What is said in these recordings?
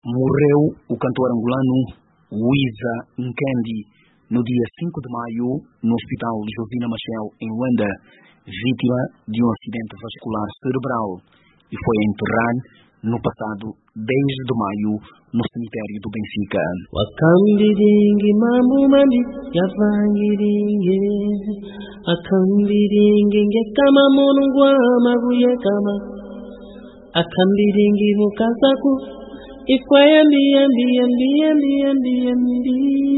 Morreu o cantor angolano Wiza Nkendi no dia 5 de maio no Hospital Josina Machel, em Luanda, vítima de um acidente vascular cerebral, e foi enterrado no passado 10 de maio no cemitério do Benfica. Wakambiringi mambo mambi yavangiringi akambiringi ngekama monungwa mabuye kama akambiringi mukasaku ikwayambi yambi yambi yambi yambi yambi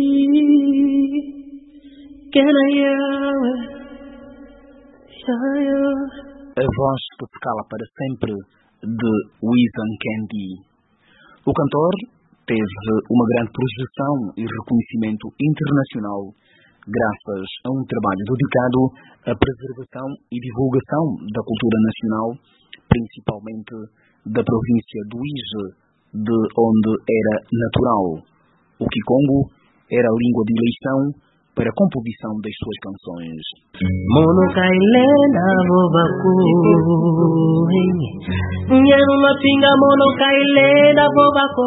kena yawe yayo. A voz que se cala para sempre de Wiza Nkendi. O cantor teve uma grande projeção e reconhecimento internacional graças a um trabalho dedicado à preservação e divulgação da cultura nacional, principalmente da província do Ije, de onde era natural. O Kikongo era a língua de eleição para a composição das suas canções. Mono kailenda bobaku Nyero mapinga mono kailenda bobaku.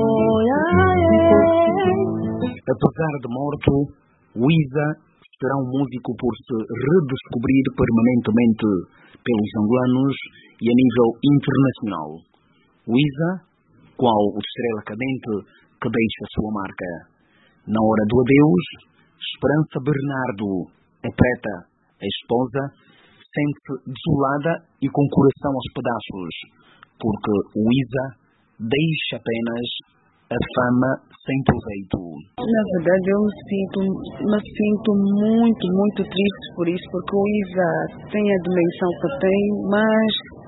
Apesar de morto, Wiza será um músico por se redescobrir permanentemente pelos angolanos e a nível internacional. Wiza, qual o estrela cadente que deixa sua marca. Na hora do adeus, Esperança Bernardo, a preta, a esposa, sente-se desolada e com o coração aos pedaços, porque Wiza deixa apenas a fama sem proveito. Na verdade, eu me sinto muito triste por isso, porque o Wiza tem a dimensão que tem, mas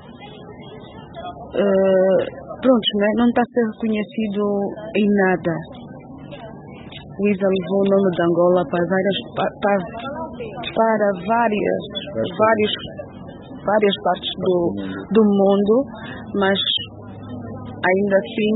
pronto, né? Não está a ser reconhecido em nada. O Wiza levou o nome de Angola para várias partes do mundo, mas ainda assim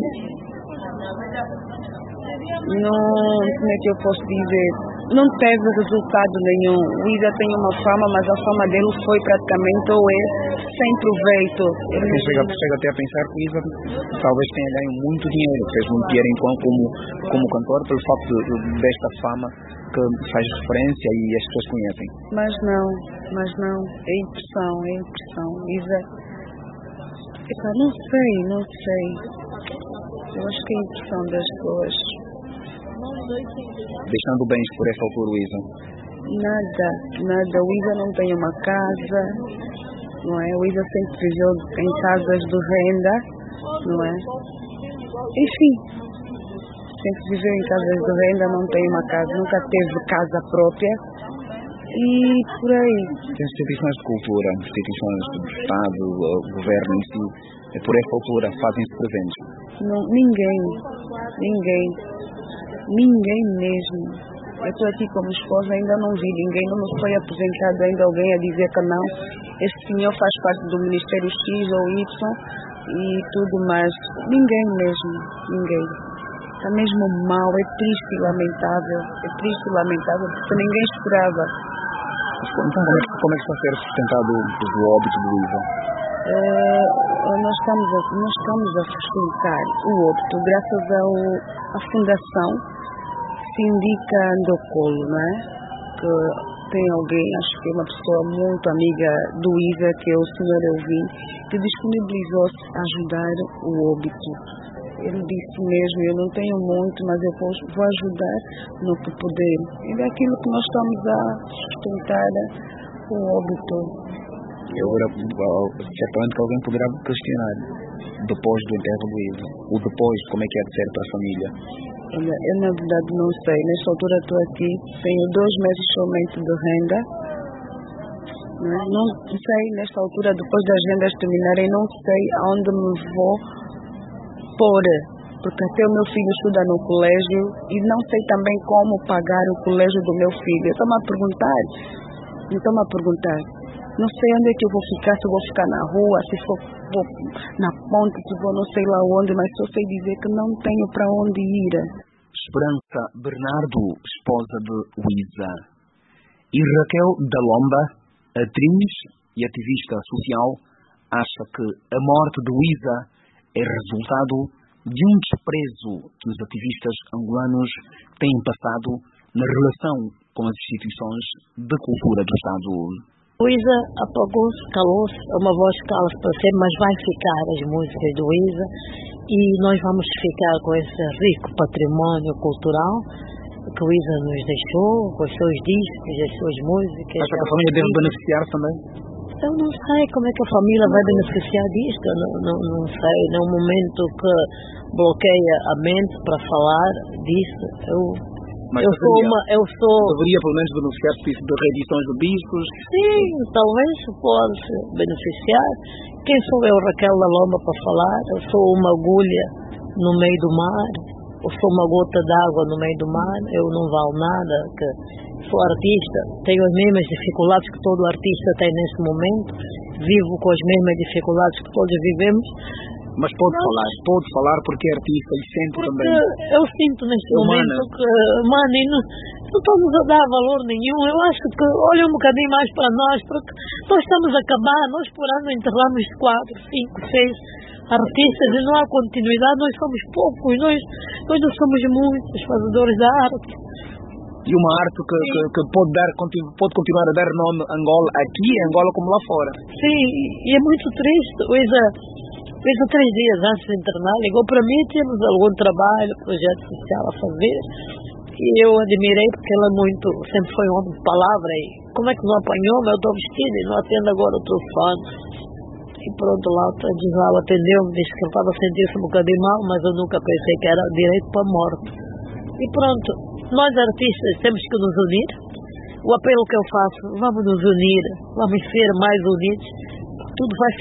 não, como é que eu posso dizer, não teve resultado nenhum. O Wiza tem uma fama, mas a fama dele foi praticamente sem proveito. Chega até a pensar que o Wiza talvez tenha ganho muito dinheiro, fez muito dinheiro como cantor, pelo facto desta fama que faz referência e as pessoas conhecem. Mas não, é impressão. Wiza, não sei. Eu acho que é a impressão das pessoas. Deixando bens por essa altura, Wiza? Nada. O Wiza não tem uma casa, não é? O Wiza sempre viveu em casas de renda, não é? Enfim, sempre viveu em casas de renda, não tem uma casa, nunca teve casa própria e por aí. Tem instituições de cultura, instituições do Estado, o governo em si, por essa altura fazem-se presentes? Não, ninguém mesmo. Eu estou aqui como esposa, ainda não vi ninguém, não foi aposentado ainda alguém a dizer que não, esse senhor faz parte do Ministério X ou Y e tudo mais. Ninguém mesmo. Está mesmo mal, é triste e lamentável, porque ninguém esperava. Então, como é que está a ser sustentado o óbito do Wiza? Nós estamos a sustentar o óbito graças à fundação Sindica Ndokolo, não é? Que tem alguém, acho que é uma pessoa muito amiga do Wiza, que é o Sr. Elvin, que disponibilizou-se a ajudar o óbito. Ele disse mesmo, eu não tenho muito, mas eu vou ajudar no que puder. E é aquilo que nós estamos a sustentar o óbito. Certamente que alguém poderá questionar, depois do enterro do Wiza, o depois, como é que é de ser para a família? Olha, eu na verdade não sei. Nesta altura estou aqui, tenho 2 meses somente de renda. Não sei, nesta altura, depois das rendas terminarem, não sei aonde me vou pôr, porque até o meu filho estuda no colégio e não sei também como pagar o colégio do meu filho. Estou-me a perguntar. Não sei onde é que eu vou ficar, se eu vou ficar na rua, se vou na ponte, se vou não sei lá onde, mas só sei dizer que não tenho para onde ir. Esperança Bernardo, esposa de Wiza. E Raquel Dalomba, atriz e ativista social, acha que a morte de Wiza é resultado de um desprezo que os ativistas angolanos têm passado na relação com as instituições de cultura do Estado. Luísa apagou-se, calou-se, uma voz cala-se para sempre, mas vai ficar as músicas do Luísa e nós vamos ficar com esse rico património cultural que Luísa nos deixou, com os seus discos, as suas músicas. Acha que a família deve beneficiar também? Eu não sei como é que a família vai beneficiar disto, não sei, num momento que bloqueia a mente para falar disso, deveria pelo menos beneficiar-se de reedições de discos? Sim, talvez pode beneficiar. Quem sou eu, Raquel da Lomba, para falar? Eu sou uma agulha no meio do mar, eu sou uma gota d'água no meio do mar, eu não valo nada, que sou artista, tenho as mesmas dificuldades que todo artista tem nesse momento, vivo com as mesmas dificuldades que todos vivemos. Mas pode falar porque é artista e sente também. Eu sinto neste momento que, mano, não estamos a dar valor nenhum. Eu acho que olha um bocadinho mais para nós, porque nós estamos a acabar, nós por ano enterramos 4, 5, 6 artistas e não há continuidade, nós somos poucos, nós não somos muitos fazedores da arte. E uma arte que pode continuar a dar nome a Angola, aqui em Angola como lá fora. Sim, e é muito triste. Fez 3 dias antes de internar, ligou para mim, tínhamos algum trabalho, projeto social a fazer, e eu admirei porque ela sempre foi um homem de palavra, e como é que não apanhou, eu estou vestido e não atendo agora o telefone. E pronto, lá o Gisela atendeu-me, disse que ele estava a sentir-se um bocadinho mal, mas eu nunca pensei que era direito para a morte. E pronto, nós artistas temos que nos unir, o apelo que eu faço, vamos nos unir, vamos ser mais unidos, tudo vai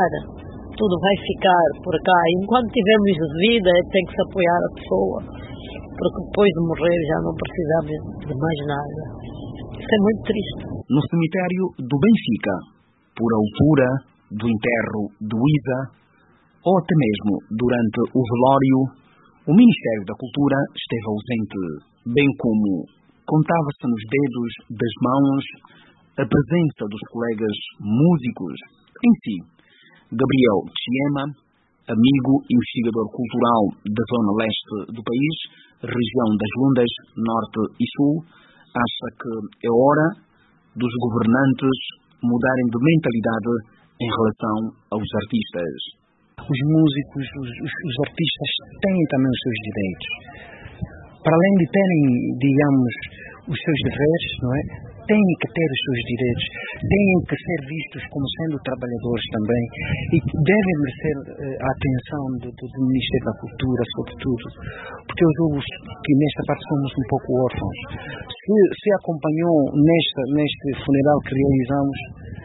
ficar por cá. Enquanto tivermos vida, tem que se apoiar a pessoa, porque depois de morrer já não precisamos de mais nada. Isso é muito triste. No cemitério do Benfica, por altura do enterro de Luísa, ou até mesmo durante o velório, o Ministério da Cultura esteve ausente, bem como contava-se nos dedos das mãos a presença dos colegas músicos em si. Gabriel Chiema, amigo investigador cultural da zona leste do país, região das Lundas, norte e sul, acha que é hora dos governantes mudarem de mentalidade em relação aos artistas. Os músicos, os artistas têm também os seus direitos. Para além de terem, digamos, os seus deveres, não é? Têm que ter os seus direitos, têm que ser vistos como sendo trabalhadores também e devem merecer a atenção do Ministério da Cultura, sobretudo, porque eu julgo que nesta parte somos um pouco órfãos. Se acompanhou neste funeral que realizamos,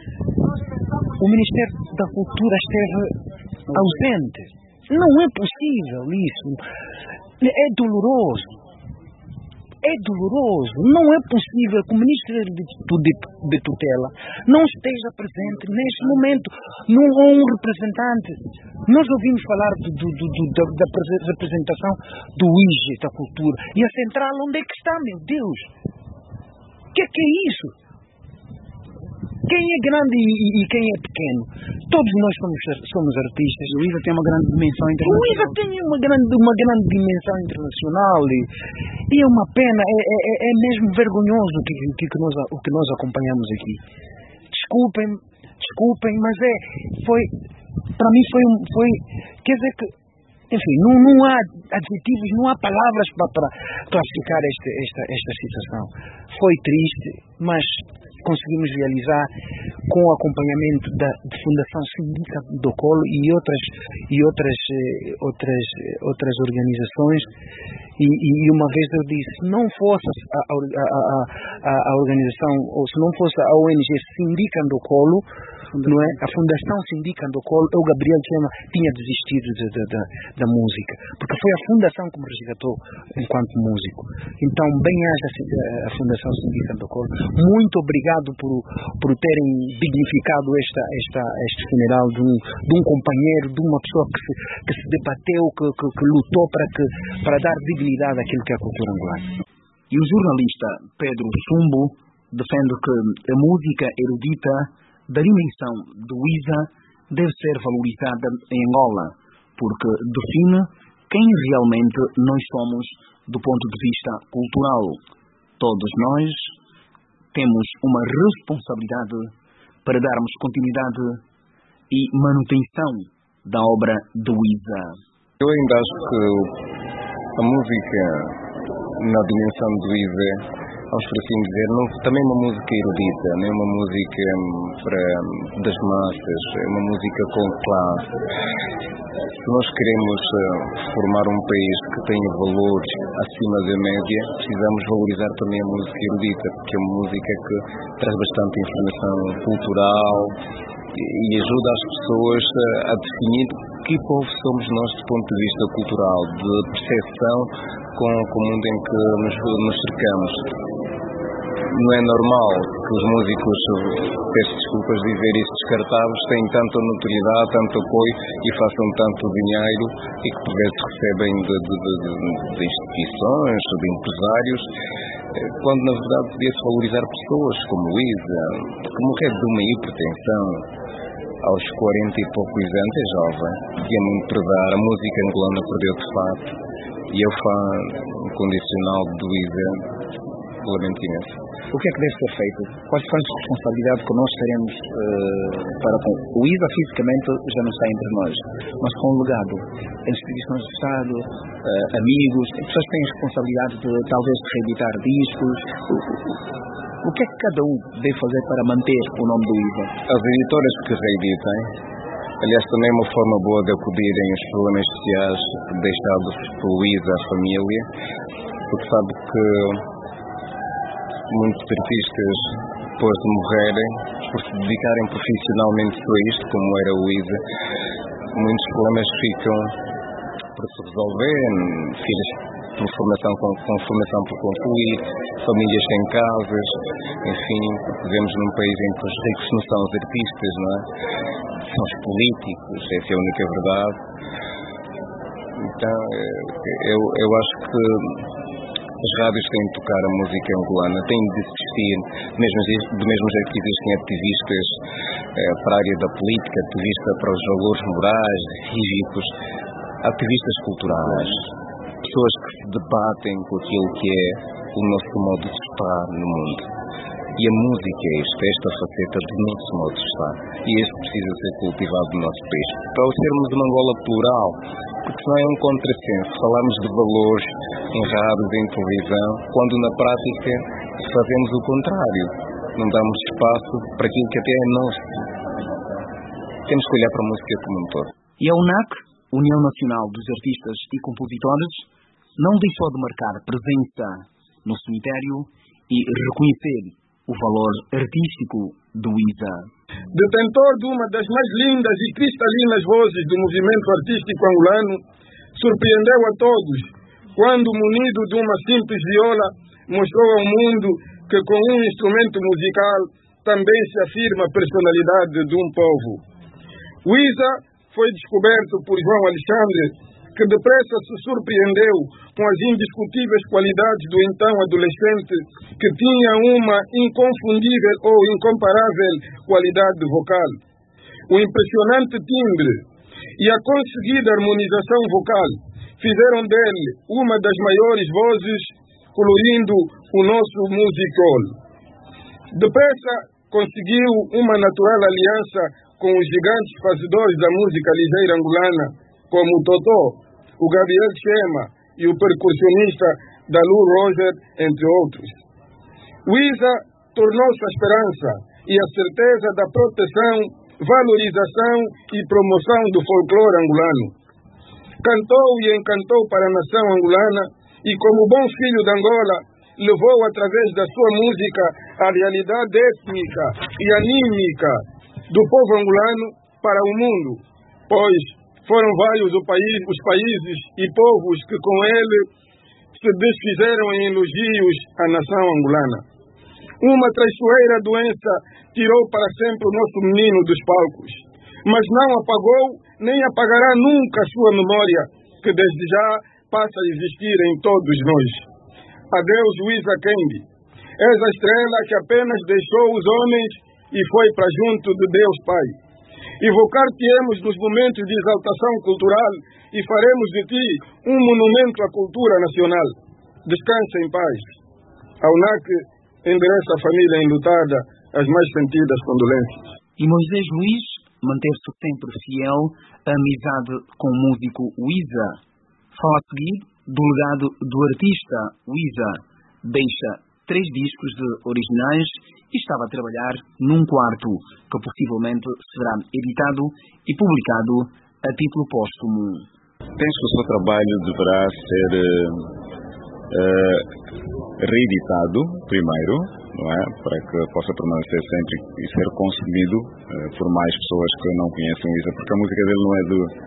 o Ministério da Cultura esteve ausente. Não é possível isso. É doloroso. É doloroso, não é possível que o Ministério de Tutela não esteja presente neste momento, não há um representante. Nós ouvimos falar da representação do IGE, da cultura, e a central onde é que está, meu Deus? O que é isso? Quem é grande e quem é pequeno? Todos nós somos artistas. Luísa tem uma grande dimensão internacional. Luísa tem uma grande dimensão internacional e é uma pena, é mesmo vergonhoso o que nós acompanhamos aqui. Desculpem, mas para mim foi, quer dizer que, enfim, não há adjetivos, não há palavras para classificar esta situação. Foi triste, mas conseguimos realizar com o acompanhamento da Fundação Síndica do Colo e outras organizações. E uma vez eu disse, se não fosse a organização, ou se não fosse a ONG Síndica do Colo, não é? A Fundação Síndica do Colo, o Gabriel Chiema tinha desistido da música, porque foi a Fundação que me resgatou enquanto músico. Então, bem haja a Fundação Síndica do Colo. Muito obrigado por terem dignificado este funeral de um companheiro, de uma pessoa que se debateu, que lutou para dar dignidade àquilo que é a cultura angolana. E o jornalista Pedro Sumbo defende que a música erudita da dimensão de Luísa deve ser valorizada em Angola, porque define quem realmente nós somos do ponto de vista cultural. Todos nós temos uma responsabilidade para darmos continuidade e manutenção da obra de Wiza. Eu ainda acho que a música, na dimensão do Wiza, vamos por assim dizer, também é uma música erudita, não é uma música das massas, é uma música com classe. Se nós queremos formar um país que tenha valores acima da média, precisamos valorizar também a música erudita, porque é uma música que traz bastante informação cultural e ajuda as pessoas a definir que povo somos nós do ponto de vista cultural, de percepção com o mundo em que nos cercamos. Não é normal que os músicos, peço desculpas de dizer isso, descartáveis, têm tanta notoriedade, tanto apoio e façam tanto dinheiro e que por vezes recebem de instituições, de empresários, quando na verdade podia-se valorizar pessoas como Wiza, que morrer de uma hipertensão aos 40 e poucos anos, é jovem, tinha muito para dar, a música angolana perdeu de facto, e eu fã incondicional do Wiza, lamento imenso. O que é que deve ser feito? Quais são as responsabilidades que nós teremos para com o Wiza? Fisicamente já não está entre nós, mas com o legado, instituições do Estado, amigos, as pessoas têm a responsabilidade de talvez de reeditar discos. O que é que cada um deve fazer para manter o nome do Wiza? As editoras que reeditem, aliás, também é uma forma boa de acudirem aos problemas sociais deixados pelo Wiza à família, porque sabe que muitos artistas, depois de morrerem, por se dedicarem profissionalmente só a isto, como era o Wiza, muitos problemas ficam por se resolver, filhos com formação por concluir, famílias sem casas, enfim, vivemos num país em que os ricos não são os artistas, não é? São os políticos, essa é a única verdade. Então, eu acho que as rádios têm de tocar a música angolana, têm de existir, do mesmo jeito que existem ativistas para a área da política, ativistas para os valores morais, cívicos, ativistas culturais, pessoas que se debatem com aquilo que é o nosso modo de estar no mundo. E a música é esta faceta do nosso modo de estar. E este precisa ser cultivado no nosso país. Para sermos uma Angola plural, porque senão é um contrassenso. Falamos de valores em rádios, em televisão, quando na prática fazemos o contrário. Não damos espaço para aquilo que até é nosso. Temos que olhar para a música como um todo. E a UNAC, União Nacional dos Artistas e Compositores, não deixou de marcar presença no cemitério e reconhecer o valor artístico do Wiza. Detentor de uma das mais lindas e cristalinas vozes do movimento artístico angolano, surpreendeu a todos quando, munido de uma simples viola, mostrou ao mundo que com um instrumento musical também se afirma a personalidade de um povo. Wiza foi descoberto por João Alexandre, que depressa se surpreendeu com as indiscutíveis qualidades do então adolescente, que tinha uma inconfundível ou incomparável qualidade vocal. O impressionante timbre e a conseguida harmonização vocal fizeram dele uma das maiores vozes, colorindo o nosso music hall. Depressa conseguiu uma natural aliança com os gigantes fazedores da música ligeira angolana, como o Totó, o Gabriel Chema e o percussionista Dalu Roger, entre outros. Wiza tornou-se a esperança e a certeza da proteção, valorização e promoção do folclore angolano. Cantou e encantou para a nação angolana e, como bom filho de Angola, levou através da sua música a realidade étnica e anímica do povo angolano para o mundo, pois foram vários os países e povos que com ele se desfizeram em elogios à nação angolana. Uma traiçoeira doença tirou para sempre o nosso menino dos palcos, mas não apagou nem apagará nunca a sua memória, que desde já passa a existir em todos nós. Adeus, Wiza Kendi. És a estrela que apenas deixou os homens e foi para junto de Deus Pai. Evocar-te-emos nos momentos de exaltação cultural e faremos de ti um monumento à cultura nacional. Descansa em paz. A UNAC endereça à família enlutada as mais sentidas condolências. E Moisés Luís manteve-se sempre fiel à amizade com o músico Wiza. Fala a seguir do legado do artista Wiza. Deixa 3 discos de originais e estava a trabalhar num quarto que possivelmente será editado e publicado a título póstumo. Penso que o seu trabalho deverá ser reeditado primeiro, não é? Para que possa permanecer sempre e ser consumido por mais pessoas que não conhecem o Wiza, porque a música dele não é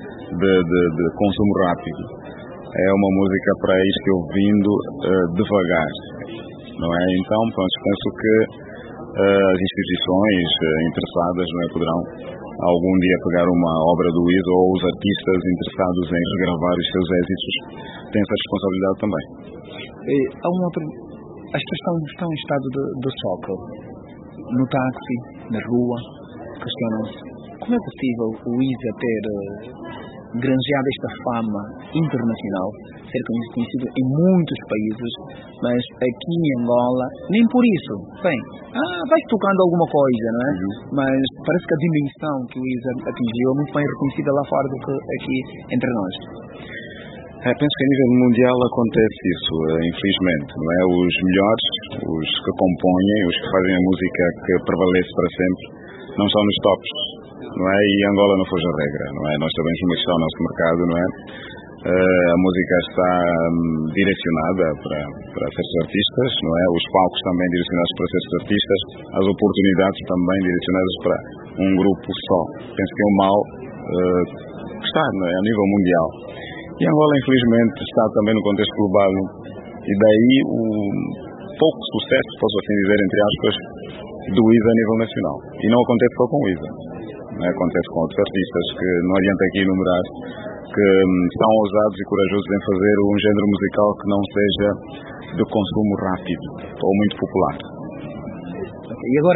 de consumo rápido. É uma música para ir se ouvindo devagar, não é? Então, pronto, penso que as instituições interessadas, não é, poderão algum dia pegar uma obra do Wiza, ou os artistas interessados em regravar os seus êxitos têm essa responsabilidade também. Há uma outra... As pessoas estão em estado de choque. No táxi, na rua, questionam-se como é possível o Wiza ter granjeado esta fama internacional, ser conhecido em muitos países, mas aqui em Angola, nem por isso. Bem, vai tocando alguma coisa, não é? Mas parece que a dimensão que o Wiza atingiu é muito bem reconhecida lá fora do que aqui entre nós. Penso que a nível mundial acontece isso, infelizmente, não é? Os melhores, os que compõem, os que fazem a música que prevalece para sempre, não estão nos tops, não é? E Angola não foge a regra, não é? Nós sabemos como está o nosso mercado, não é? A música está direcionada para certos artistas, não é? Os palcos também direcionados para certos artistas, as oportunidades também direcionadas para um grupo só. Penso que é um mal que está, não é? A nível mundial. E Angola, infelizmente, está também no contexto global, e daí o pouco sucesso, posso assim dizer, entre aspas, do Wiza a nível nacional. E não acontece só com o Wiza, não é? Acontece com outros artistas que não adianta aqui enumerar, que são ousados e corajosos em fazer um género musical que não seja de consumo rápido ou muito popular. E agora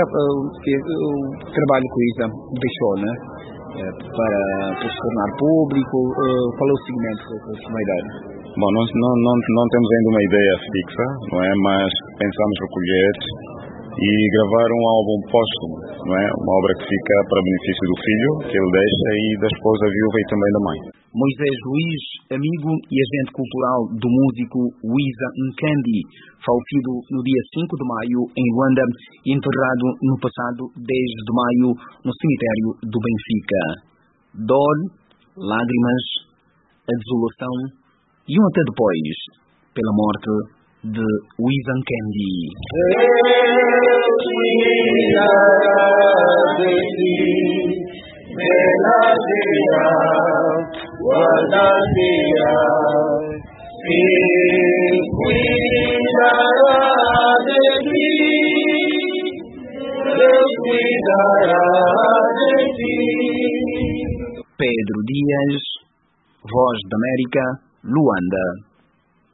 o trabalho que o Wiza deixou, né? Para se tornar público, qual é o segmento que vai dar? Bom, não temos ainda uma ideia fixa, não é? Mas pensamos recolher e gravar um álbum póstumo, não é? Uma obra que fica para benefício do filho que ele deixa e da esposa viúva e também da mãe. Moisés Luís, amigo e agente cultural do músico Wiza Nkendi, falecido no dia 5 de maio em Luanda e enterrado no passado 10 de maio no cemitério do Benfica. Dor, lágrimas, a desolação e até depois pela morte de Wiza Nkendi. Pedro Dias, Voz da América, Luanda.